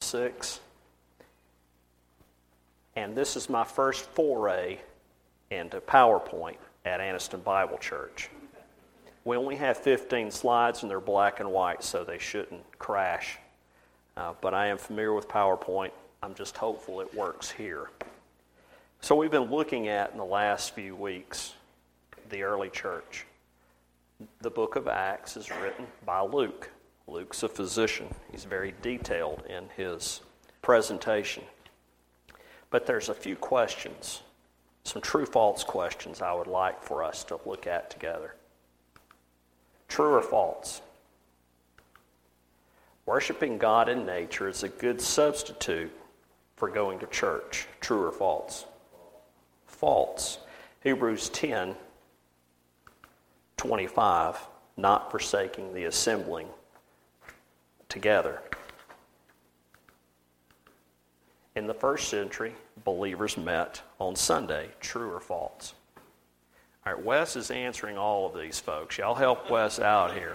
6. And this is my first foray into PowerPoint at Anniston Bible Church. We only have 15 slides and they're black and white, so they shouldn't crash. But I am familiar with PowerPoint. I'm just hopeful it works here. So we've been looking at, in the last few weeks, the early church. The book of Acts is written by Luke. Luke's a physician. He's very detailed in his presentation. But there's a few questions, some true-false questions I would like for us to look at together. True or false? Worshiping God in nature is a good substitute for going to church. True or false? False. Hebrews 10:25, not forsaking the assembling together. In the first century, believers met on Sunday. True or false? All right, Wes is answering all of these folks. Y'all help Wes out here.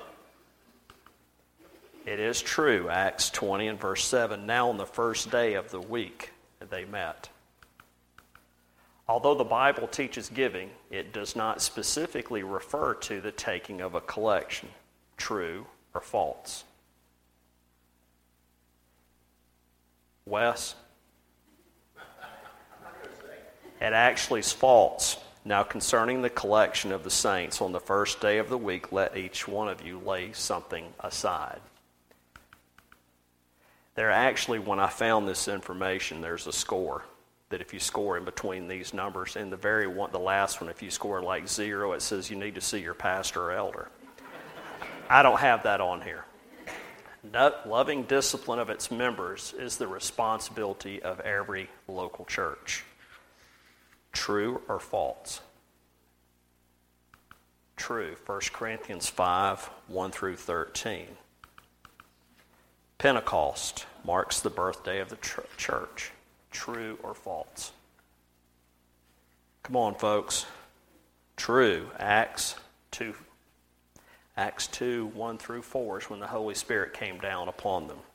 It is true, Acts 20 and verse 7. Now on the first day of the week, they met. Although the Bible teaches giving, it does not specifically refer to the taking of a collection. True or false? Wes? It actually is false. Now concerning the collection of the saints, on the first day of the week, let each one of you lay something aside. There actually, when I found this information, there's a score. That if you score in between these numbers, in the last one, if you score like 0, it says you need to see your pastor or elder. I don't have that on here. Loving discipline of its members is the responsibility of every local church. True or false? True. 1 Corinthians 5, 1 through 13. Pentecost marks the birthday of the church. True or false? Come on, folks. True. Acts 2, 1 through 4 is when the Holy Spirit came down upon them.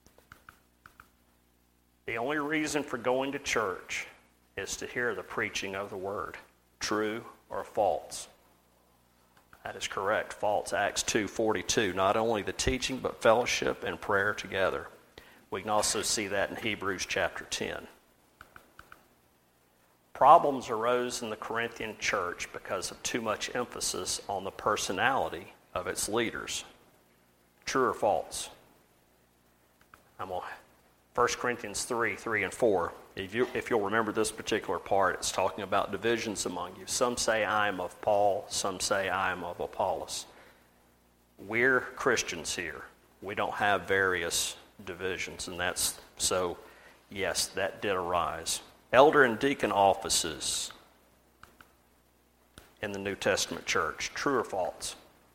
The only reason for going to church is to hear the preaching of the word. True or false? That is correct. False. Acts 2:42. Not only the teaching, but fellowship and prayer together. We can also see that in Hebrews chapter 10. Problems arose in the Corinthian church because of too much emphasis on the personality of its leaders. True or false? 1 Corinthians 3 and 4. If you'll remember this particular part, it's talking about divisions among you. Some say I am of Paul, some say I am of Apollos. We're Christians here. We don't have various divisions, and that's so, yes, that did arise. Elder and deacon offices in the New Testament church. True or false?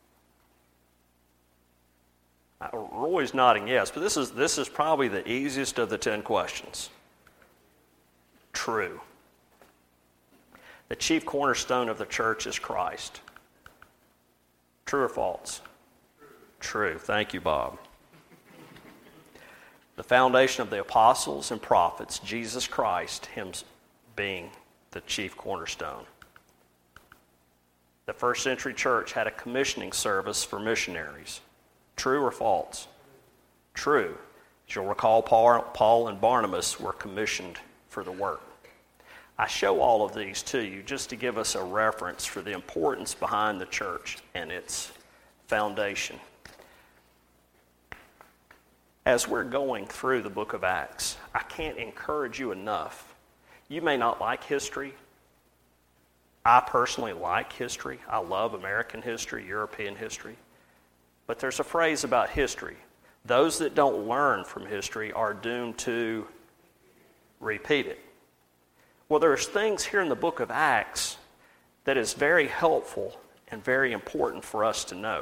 Roy's nodding yes, but this is probably the easiest of the 10 questions. True. The chief cornerstone of the church is Christ. True or false? True. Thank you, Bob. The foundation of the apostles and prophets, Jesus Christ, him being the chief cornerstone. The first century church had a commissioning service for missionaries. True or false? True. As you'll recall, Paul and Barnabas were commissioned for the work. I show all of these to you just to give us a reference for the importance behind the church and its foundation. As we're going through the book of Acts, I can't encourage you enough. You may not like history. I personally like history. I love American history, European history. But there's a phrase about history. Those that don't learn from history are doomed to repeat it. Well, there's things here in the book of Acts that is very helpful and very important for us to know.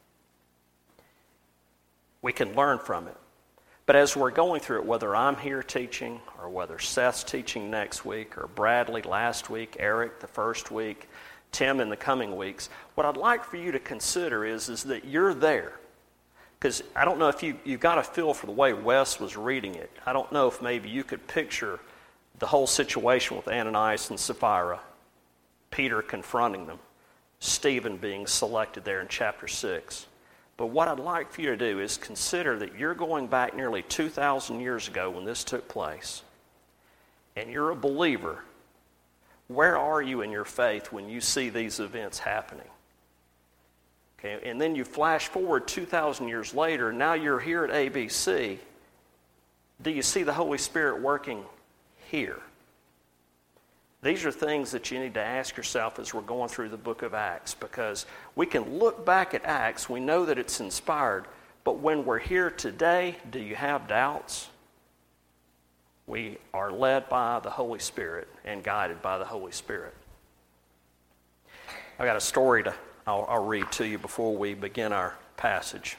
We can learn from it. But as we're going through it, whether I'm here teaching or whether Seth's teaching next week or Bradley last week, Eric the first week, Tim in the coming weeks, what I'd like for you to consider is that you're there. Because I don't know if you got a feel for the way Wes was reading it. I don't know if maybe you could picture the whole situation with Ananias and Sapphira, Peter confronting them, Stephen being selected there in chapter 6. But what I'd like for you to do is consider that you're going back nearly 2,000 years ago when this took place, and you're a believer. Where are you in your faith when you see these events happening? Okay, and then you flash forward 2,000 years later, now you're here at ABC. Do you see the Holy Spirit working here? These are things that you need to ask yourself as we're going through the book of Acts, because we can look back at Acts, we know that it's inspired, but when we're here today, do you have doubts? We are led by the Holy Spirit and guided by the Holy Spirit. I've got a story I'll read to you before we begin our passage.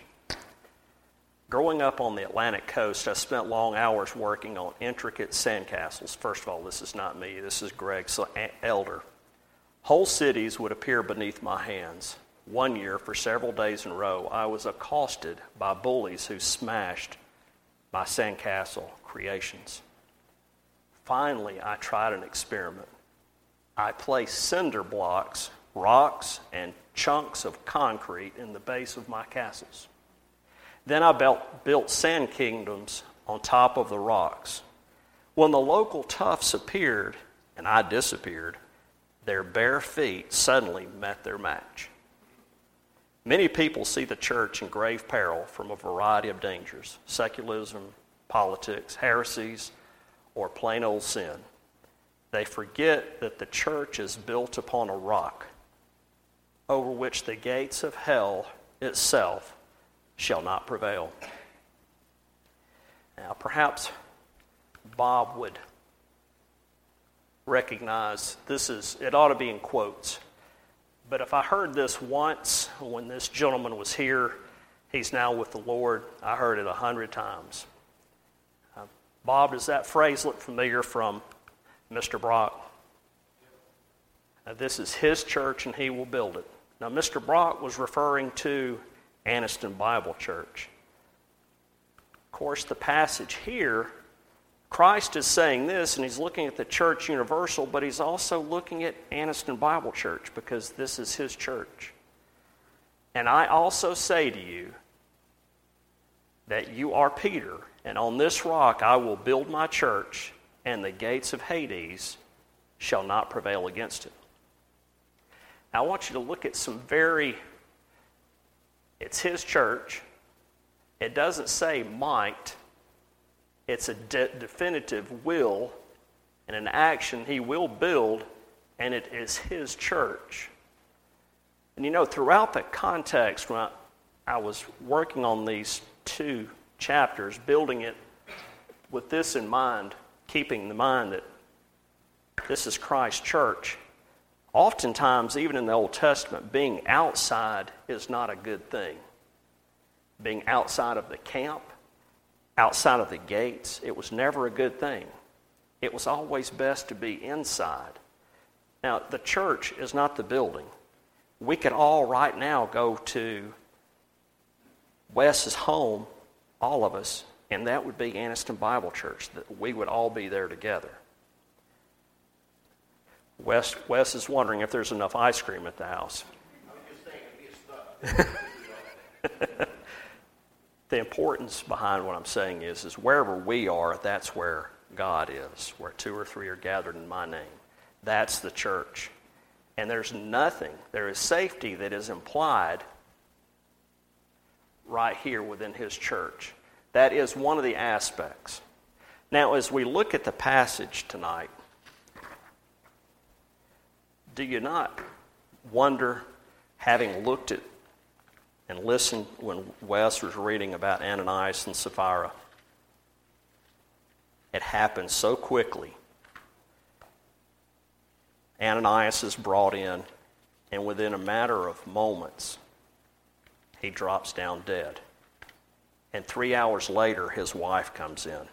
Growing up on the Atlantic coast, I spent long hours working on intricate sandcastles. First of all, this is not me. This is Greg's elder. Whole cities would appear beneath my hands. One year, for several days in a row, I was accosted by bullies who smashed my sandcastle creations. Finally, I tried an experiment. I placed cinder blocks, rocks, and chunks of concrete in the base of my castles. Then I built sand kingdoms on top of the rocks. When the local toughs appeared and I disappeared, their bare feet suddenly met their match. Many people see the church in grave peril from a variety of dangers: secularism, politics, heresies, or plain old sin. They forget that the church is built upon a rock over which the gates of hell itself shall not prevail. Now, perhaps Bob would recognize it ought to be in quotes. But if I heard this once when this gentleman was here, he's now with the Lord, I heard it 100 times. Bob, does that phrase look familiar from Mr. Brock? This is his church and he will build it. Now, Mr. Brock was referring to Anniston Bible Church. Of course, the passage here, Christ is saying this, and he's looking at the church universal, but he's also looking at Anniston Bible Church because this is his church. And I also say to you that you are Peter, and on this rock I will build my church, and the gates of Hades shall not prevail against it. Now, I want you to look at it's his church. It doesn't say might. It's a definitive will and an action. He will build, and it is his church. And throughout the context, when I was working on these 2 chapters, building it with this in mind, keeping in mind that this is Christ's church, oftentimes, even in the Old Testament, being outside is not a good thing. Being outside of the camp, outside of the gates, it was never a good thing. It was always best to be inside. Now, the church is not the building. We could all right now go to Wes's home, all of us, and that would be Anniston Bible Church. That we would all be there together. Wes is wondering if there's enough ice cream at the house. The importance behind what I'm saying is wherever we are, that's where God is. Where 2 or 3 are gathered in my name. That's the church. And there is safety that is implied right here within his church. That is one of the aspects. Now, as we look at the passage tonight, do you not wonder, having looked at and listened when Wes was reading about Ananias and Sapphira, it happened so quickly. Ananias is brought in, and within a matter of moments, he drops down dead. And 3 hours later, his wife comes in.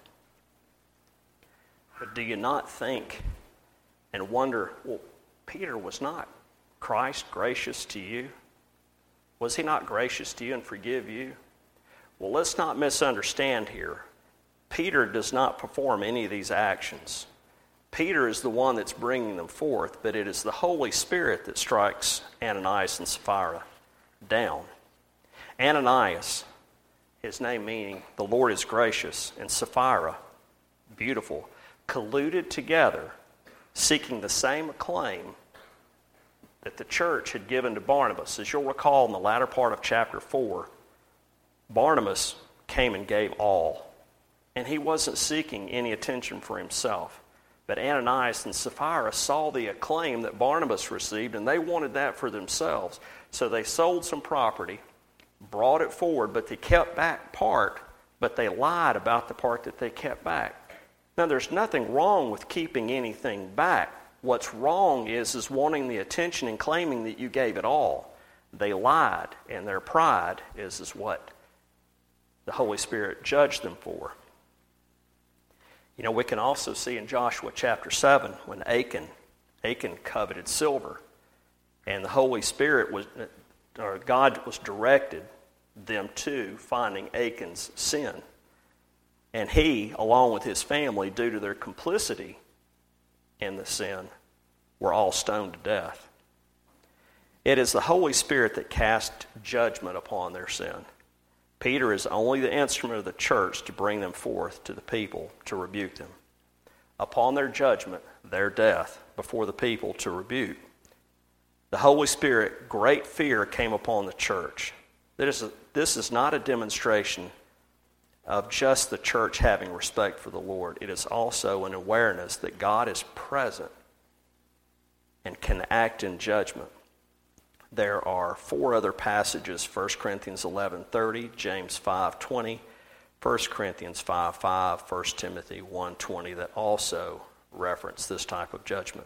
But do you not think and wonder, well, Peter, was not Christ gracious to you? Was he not gracious to you and forgive you? Well, let's not misunderstand here. Peter does not perform any of these actions. Peter is the one that's bringing them forth, but it is the Holy Spirit that strikes Ananias and Sapphira down. Ananias, his name meaning the Lord is gracious, and Sapphira, beautiful, colluded together, seeking the same acclaim that the church had given to Barnabas. As you'll recall in the latter part of chapter 4, Barnabas came and gave all, and he wasn't seeking any attention for himself. But Ananias and Sapphira saw the acclaim that Barnabas received, and they wanted that for themselves. So they sold some property, brought it forward, but they kept back part, but they lied about the part that they kept back. Now, there's nothing wrong with keeping anything back. What's wrong is wanting the attention and claiming that you gave it all. They lied, and their pride is what the Holy Spirit judged them for. You know, we can also see in Joshua chapter 7 when Achan coveted silver, and the Holy Spirit God was directed them to finding Achan's sin. And he, along with his family, due to their complicity in the sin, were all stoned to death. It is the Holy Spirit that cast judgment upon their sin. Peter is only the instrument of the church to bring them forth to the people to rebuke them. Upon their judgment, their death, before the people to rebuke. The Holy Spirit, great fear came upon the church. This is not a demonstration of just the church having respect for the Lord. It is also an awareness that God is present and can act in judgment. There are 4 other passages, 1 Corinthians 11:30, James 5:20, 1 Corinthians 5:5, 1 Timothy 1:20, that also reference this type of judgment.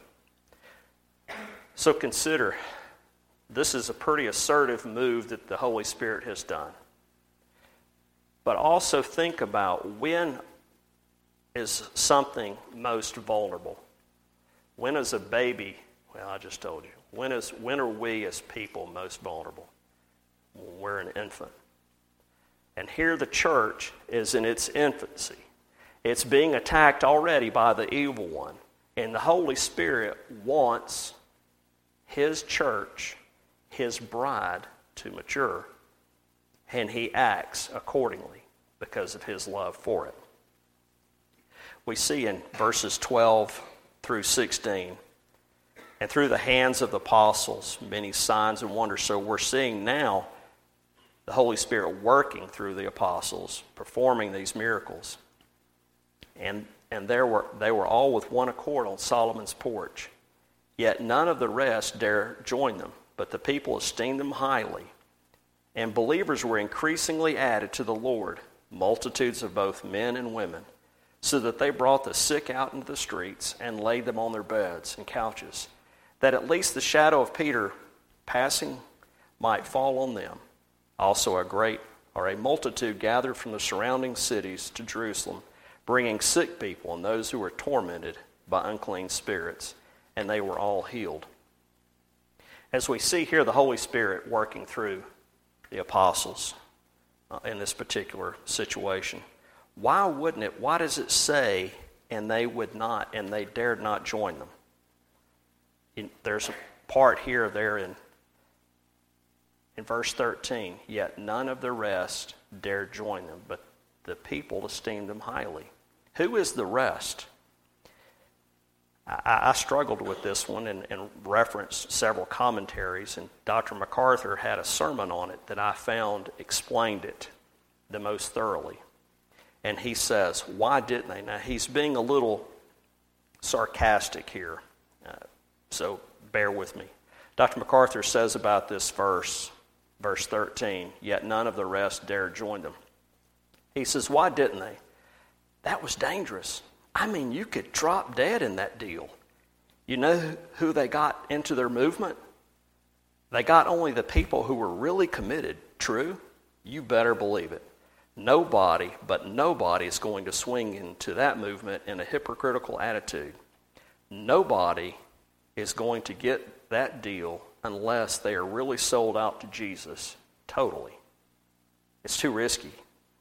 So consider, this is a pretty assertive move that the Holy Spirit has done. But also think about, when is something most vulnerable? When is a baby, well, I just told you, when are we as people most vulnerable? When we're an infant. And here the church is in its infancy. It's being attacked already by the evil one. And the Holy Spirit wants his church, his bride, to mature. And he acts accordingly because of his love for it. We see in verses 12 through 16, and through the hands of the apostles, many signs and wonders. So we're seeing now the Holy Spirit working through the apostles, performing these miracles. And they were all with one accord on Solomon's porch. Yet none of the rest dare join them, but the people esteemed them highly. And believers were increasingly added to the Lord, multitudes of both men and women, so that they brought the sick out into the streets and laid them on their beds and couches, that at least the shadow of Peter passing might fall on them. Also a multitude gathered from the surrounding cities to Jerusalem, bringing sick people and those who were tormented by unclean spirits, and they were all healed. As we see here, the Holy Spirit working through the apostles in this particular situation. Why wouldn't it? Why does it say, and they would not, and they dared not join them? There's a part here there in verse 13, yet none of the rest dared join them, but the people esteemed them highly. Who is the rest? I struggled with this one and referenced several commentaries, and Dr. MacArthur had a sermon on it that I found explained it the most thoroughly. And he says, why didn't they? Now, he's being a little sarcastic here, so bear with me. Dr. MacArthur says about this verse 13, yet none of the rest dared join them. He says, why didn't they? That was dangerous. I mean, you could drop dead in that deal. You know who they got into their movement? They got only the people who were really committed. True? You better believe it. Nobody is going to swing into that movement in a hypocritical attitude. Nobody is going to get that deal unless they are really sold out to Jesus totally. It's too risky.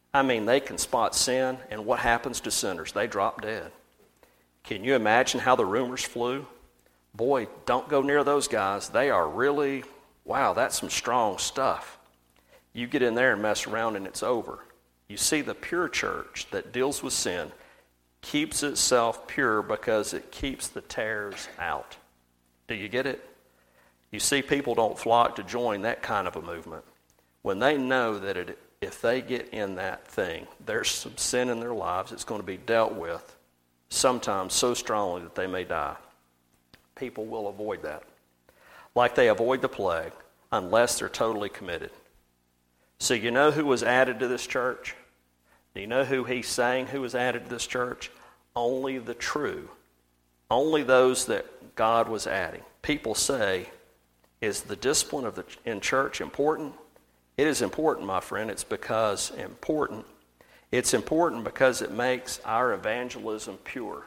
I mean, they can spot sin, and what happens to sinners? They drop dead. Can you imagine how the rumors flew? Boy, don't go near those guys. They are really, wow, that's some strong stuff. You get in there and mess around and it's over. You see, the pure church that deals with sin keeps itself pure because it keeps the tares out. Do you get it? You see, people don't flock to join that kind of a movement when they know that if they get in that thing, there's some sin in their lives that's going to be dealt with, sometimes so strongly that they may die. People will avoid that, like they avoid the plague, unless they're totally committed. So you know who was added to this church? Do you know who he's saying who was added to this church? Only the true. Only those that God was adding. People say, is the discipline in church important? It is important, my friend. It's important because it makes our evangelism pure.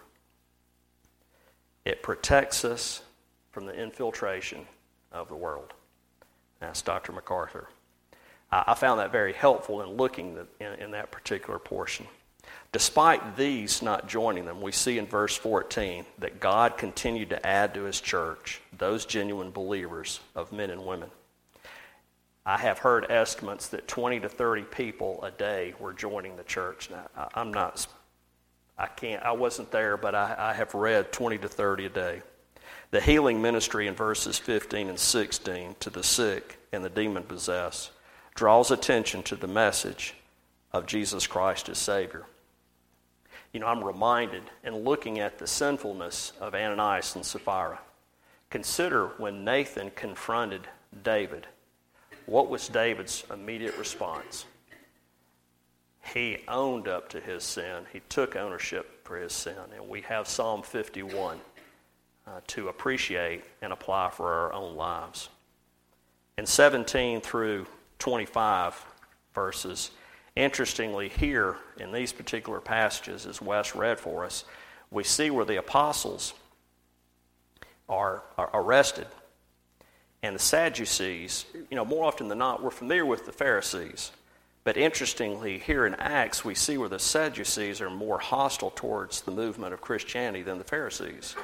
It protects us from the infiltration of the world. That's Dr. MacArthur. I found that very helpful in looking in that particular portion. Despite these not joining them, we see in verse 14 that God continued to add to his church those genuine believers of men and women. I have heard estimates that 20 to 30 people a day were joining the church. Now, I wasn't there, but I have read 20 to 30 a day. The healing ministry in verses 15 and 16 to the sick and the demon-possessed draws attention to the message of Jesus Christ as Savior. You know, I'm reminded in looking at the sinfulness of Ananias and Sapphira. Consider when Nathan confronted David. What was David's immediate response? He owned up to his sin. He took ownership for his sin. And we have Psalm 51 to appreciate and apply for our own lives. In 17 through 25 verses, interestingly, here in these particular passages, as Wes read for us, we see where the apostles are arrested. And the Sadducees, more often than not, we're familiar with the Pharisees. But interestingly, here in Acts, we see where the Sadducees are more hostile towards the movement of Christianity than the Pharisees.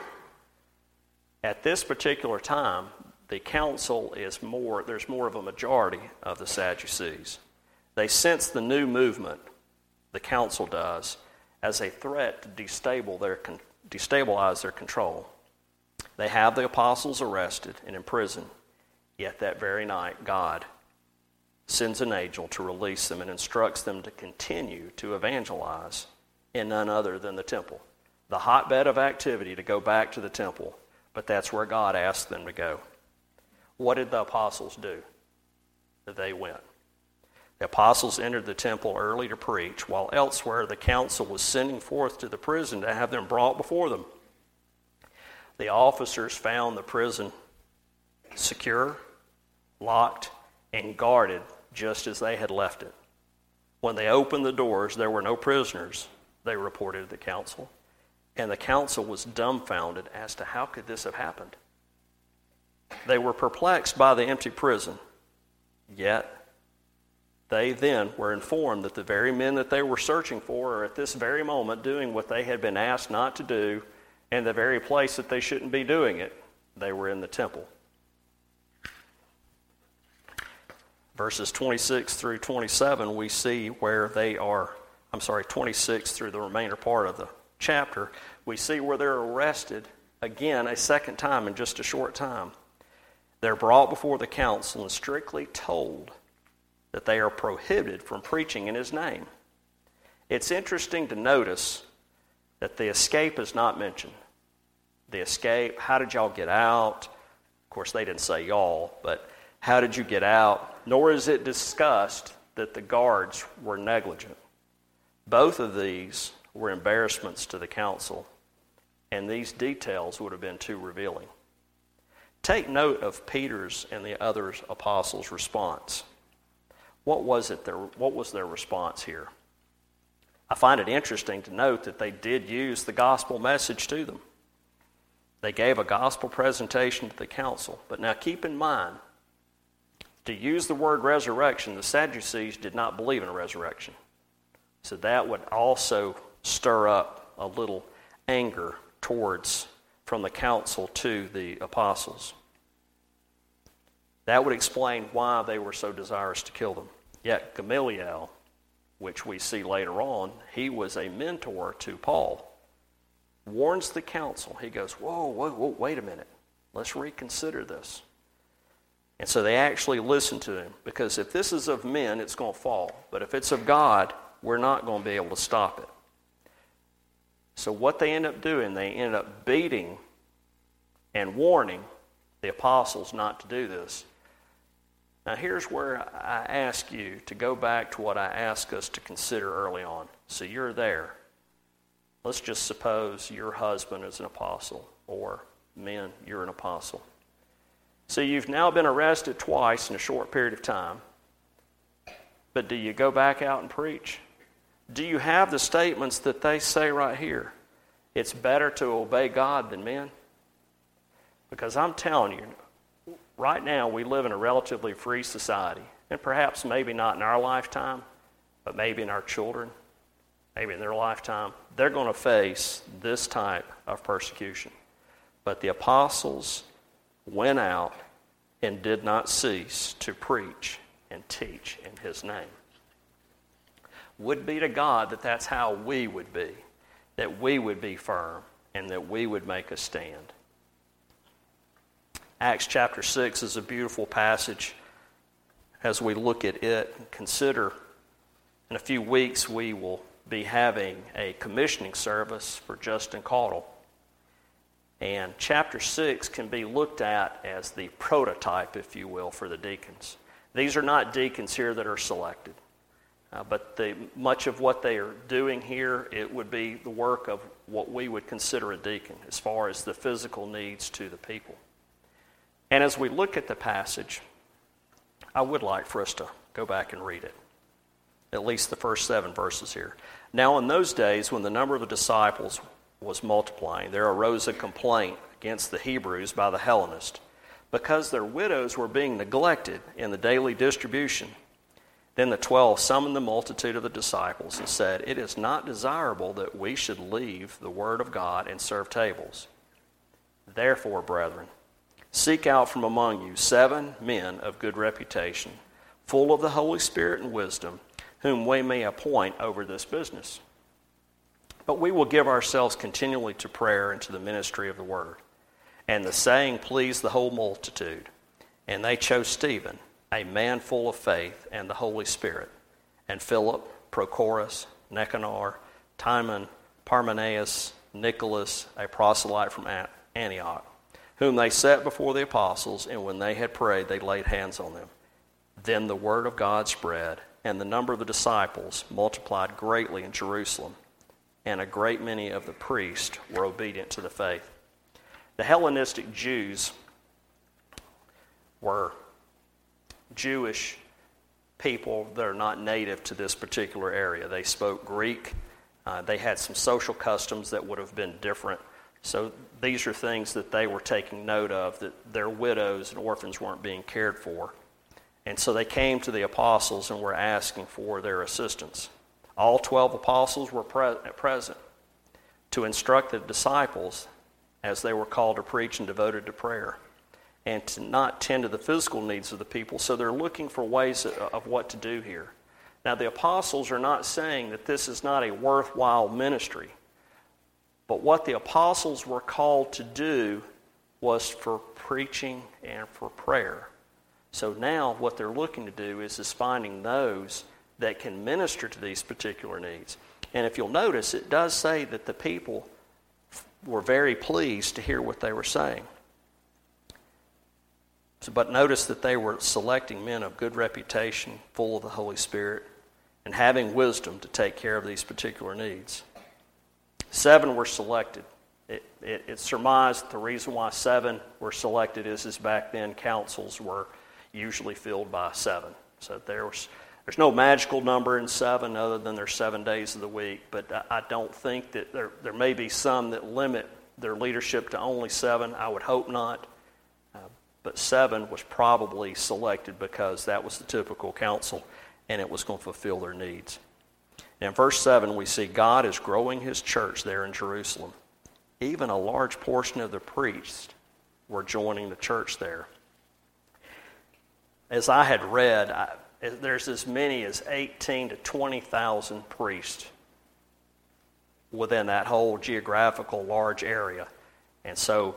At this particular time, the council there's more of a majority of the Sadducees. They sense the new movement, the council does, as a threat to destabilize their control. They have the apostles arrested and imprisoned, yet that very night God sends an angel to release them and instructs them to continue to evangelize in none other than the temple. The hotbed of activity to go back to the temple, but that's where God asked them to go. What did the apostles do? They went. The apostles entered the temple early to preach, while elsewhere the council was sending forth to the prison to have them brought before them. The officers found the prison secure, locked, and guarded just as they had left it. When they opened the doors, there were no prisoners, they reported to the council. And the council was dumbfounded as to how could this have happened. They were perplexed by the empty prison, yet they then were informed that the very men that they were searching for are at this very moment doing what they had been asked not to do, and the very place that they shouldn't be doing it. They were in the temple. Verses 26 through 27, we see where they are, 26 through the remainder part of the chapter, we see where they're arrested again a second time in just a short time. They're brought before the council and strictly told that they are prohibited from preaching in his name. It's interesting to notice that the escape is not mentioned. The escape, how did y'all get out? Of course, they didn't say y'all, but how did you get out? Nor is it discussed that the guards were negligent. Both of these were embarrassments to the council, and these details would have been too revealing. Take note of Peter's and the other apostles' response. What was their response here? I find it interesting to note that they did use the gospel message to them. They gave a gospel presentation to the council. But now keep in mind, to use the word resurrection, the Sadducees did not believe in a resurrection. So that would also stir up a little anger from the council to the apostles. That would explain why they were so desirous to kill them. Yet Gamaliel, which we see later on, he was a mentor to Paul, warns the council. He goes, whoa, wait a minute. Let's reconsider this. And so they actually listen to him, because if this is of men, it's going to fall. But if it's of God, we're not going to be able to stop it. So what they end up doing, they end up beating and warning the apostles not to do this. Now here's where I ask you to go back to what I asked us to consider early on. So you're there. Let's just suppose your husband is an apostle, or men, you're an apostle. So you've now been arrested twice in a short period of time. But do you go back out and preach? Do you have the statements that they say right here? It's better to obey God than men. Because I'm telling you, right now we live in a relatively free society. And perhaps maybe not in our lifetime, but maybe in our children, maybe in their lifetime, they're going to face this type of persecution. But the apostles went out and did not cease to preach and teach in his name. Would be to God that that's how we would be, that we would be firm, and that we would make a stand. Acts chapter 6 is a beautiful passage. As we look at it and consider, in a few weeks we will be having a commissioning service for Justin Caudle. And chapter 6 can be looked at as the prototype, if you will, for the deacons. These are not deacons here that are selected. But much of what they are doing here, it would be the work of what we would consider a deacon, as far as the physical needs to the people. And as we look at the passage, I would like for us to go back and read it, at least the first 7 verses here. Now in those days, when the number of the disciples was multiplying, there arose a complaint against the Hebrews by the Hellenists, because their widows were being neglected in the daily distribution. Then the 12 summoned the multitude of the disciples and said, "It is not desirable that we should leave the word of God and serve tables. Therefore, brethren, seek out from among you 7 men of good reputation, full of the Holy Spirit and wisdom, whom we may appoint over this business. But we will give ourselves continually to prayer and to the ministry of the word." And the saying pleased the whole multitude. And they chose Stephen, a man full of faith and the Holy Spirit, and Philip, Prochorus, Nicanor, Timon, Parmenas, Nicholas, a proselyte from Antioch, whom they set before the apostles, and when they had prayed, they laid hands on them. Then the word of God spread, and the number of the disciples multiplied greatly in Jerusalem, and a great many of the priests were obedient to the faith. The Hellenistic Jews were Jewish people that are not native to this particular area. They spoke Greek. They had some social customs that would have been different. So these are things that they were taking note of, that their widows and orphans weren't being cared for. And so they came to the apostles and were asking for their assistance. All 12 apostles were present to instruct the disciples as they were called to preach and devoted to prayer, and to not tend to the physical needs of the people. So they're looking for ways of what to do here. Now the apostles are not saying that this is not a worthwhile ministry, but what the apostles were called to do was for preaching and for prayer. So now what they're looking to do is finding those that can minister to these particular needs. And if you'll notice, it does say that the people were very pleased to hear what they were saying. But notice that they were selecting men of good reputation, full of the Holy Spirit, and having wisdom to take care of these particular needs. 7 were selected. It's surmised that the reason why 7 were selected is back then councils were usually filled by 7. So there's no magical number in 7 other than there's 7 days of the week. But I don't think that there may be some that limit their leadership to only 7. I would hope not. But 7 was probably selected because that was the typical council, and it was going to fulfill their needs. In verse 7, we see God is growing his church there in Jerusalem. Even a large portion of the priests were joining the church there. As I had read, there's as many as 18 to 20,000 priests within that whole geographical large area. And so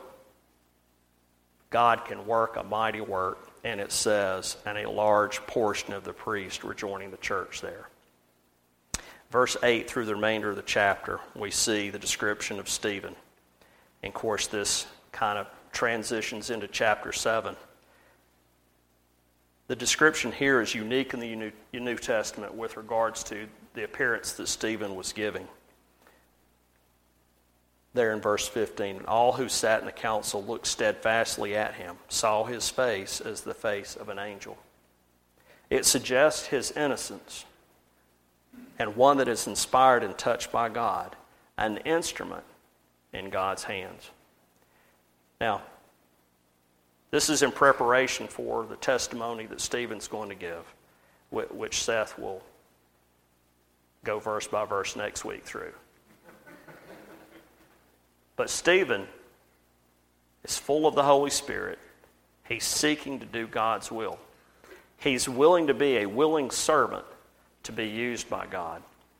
God can work a mighty work, and it says, and a large portion of the priests were joining the church there. Verse 8 through the remainder of the chapter, we see the description of Stephen. And of course, this kind of transitions into chapter 7. The description here is unique in the New Testament with regards to the appearance that Stephen was giving. There in verse 15, all who sat in the council looked steadfastly at him, saw his face as the face of an angel. It suggests his innocence, and one that is inspired and touched by God, an instrument in God's hands. Now, this is in preparation for the testimony that Stephen's going to give, which Seth will go verse by verse next week through. But Stephen is full of the Holy Spirit. He's seeking to do God's will. He's willing to be a willing servant to be used by God.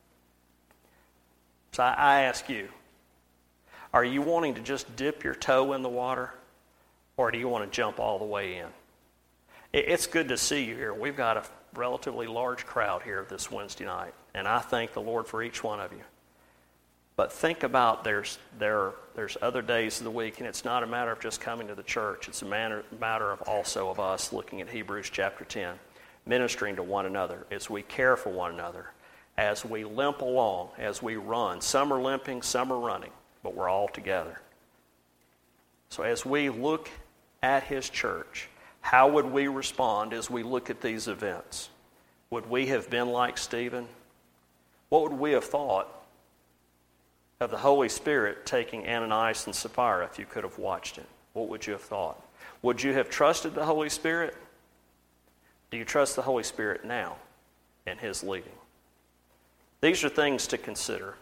So I ask you, are you wanting to just dip your toe in the water, or do you want to jump all the way in? It's good to see you here. We've got a relatively large crowd here this Wednesday night, and I thank the Lord for each one of you. But think about there's other days of the week, and it's not a matter of just coming to the church. It's a matter of also of us looking at Hebrews chapter 10, ministering to one another as we care for one another, as we limp along, as we run. Some are limping, some are running, but we're all together. So as we look at his church, how would we respond as we look at these events? Would we have been like Stephen? What would we have thought of the Holy Spirit taking Ananias and Sapphira if you could have watched it? What would you have thought? Would you have trusted the Holy Spirit? Do you trust the Holy Spirit now in his leading? These are things to consider,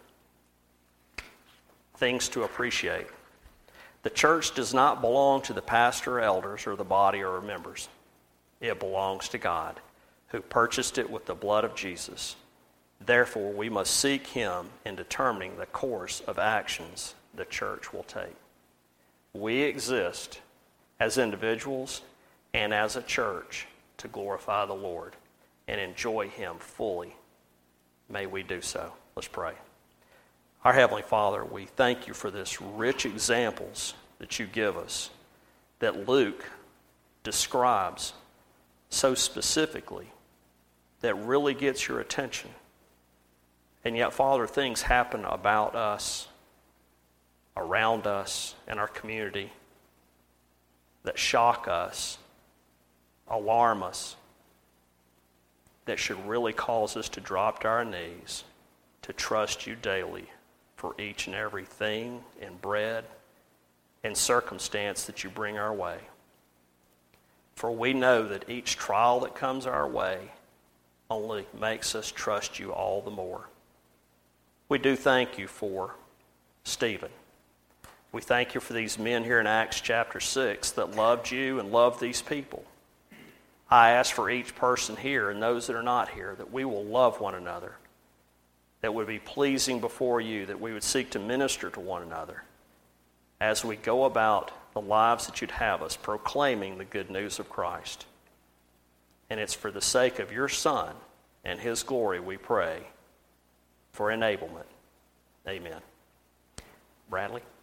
things to appreciate. The church does not belong to the pastor or elders or the body or members. It belongs to God, who purchased it with the blood of Jesus. Therefore, we must seek him in determining the course of actions the church will take. We exist as individuals and as a church to glorify the Lord and enjoy him fully. May we do so. Let's pray. Our Heavenly Father, we thank you for this rich examples that you give us, that Luke describes so specifically, that really gets your attention. And yet, Father, things happen about us, around us, in our community that shock us, alarm us, that should really cause us to drop to our knees, to trust you daily for each and every thing and bread and circumstance that you bring our way. For we know that each trial that comes our way only makes us trust you all the more. We do thank you for Stephen. We thank you for these men here in Acts chapter 6 that loved you and loved these people. I ask for each person here and those that are not here that we will love one another, that would be pleasing before you, that we would seek to minister to one another as we go about the lives that you'd have us, proclaiming the good news of Christ. And it's for the sake of your Son and his glory we pray for enablement. Amen. Bradley?